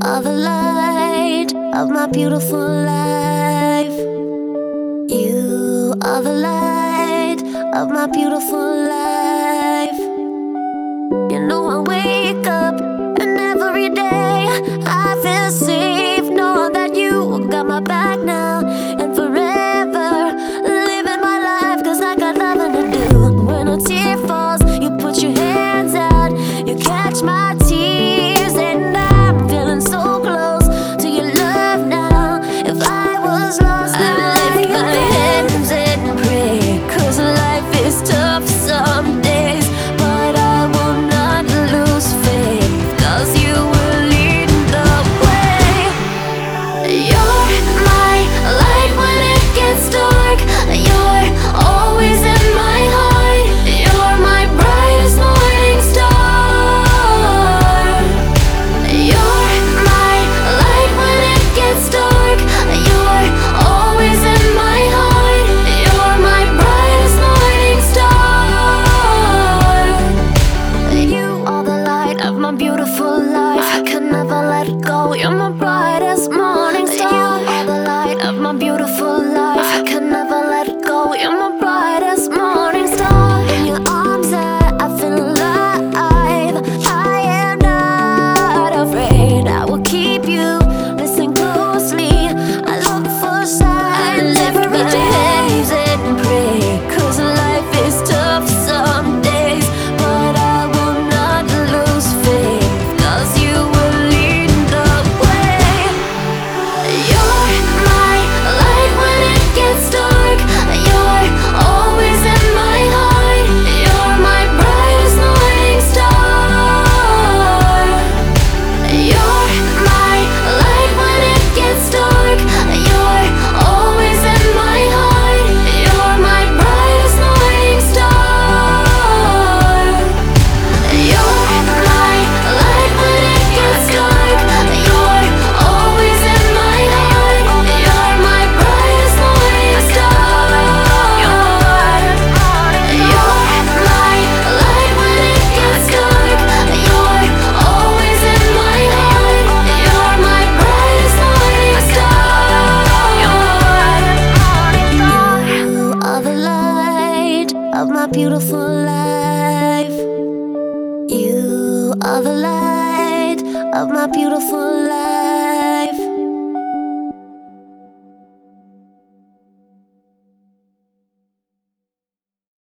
are the light of my beautiful life. You are the light of my beautiful life. You know I wake up and every day I feel safe, knowing that you got my back now and forever, living my life 'cause I got nothing to do. When a tear falls, you put your hands out, you catch my tears, and I'm feeling so close to your love now. If I was lost, I'd lift my hands and pray, 'cause life is tough some days, but I will not lose faith, 'cause you will lead the way. You're my light when it gets dark. You're always in my heart. You're my brightest morning star. You're my light when it gets dark. You're always in my heart. You're my brightest morning star. You are the light of my beautiful life. I could never let it go. You're my brightest morning star. You are the light of my beautiful life. I could never let it go. You're my brightest morning star. In your arms I feel alive. I am not afraid. I will keep you, listen closely. I look for signs. I lift my hands and pray, 'cause life is tough some days, but I will not lose faith, 'cause you will lead the way. You're my light when it gets dark. You're always in my heart. You're my brightest morning star. You're my light when it gets dark. You're always in my heart. You're my brightest morning star. You're my light when it gets dark. You're always in my heart. You're my brightest morning star. You're my light when it gets dark. You're always in my heart. You're my brightest morning star. You are the light of my beautiful life. You are the light of my beautiful life.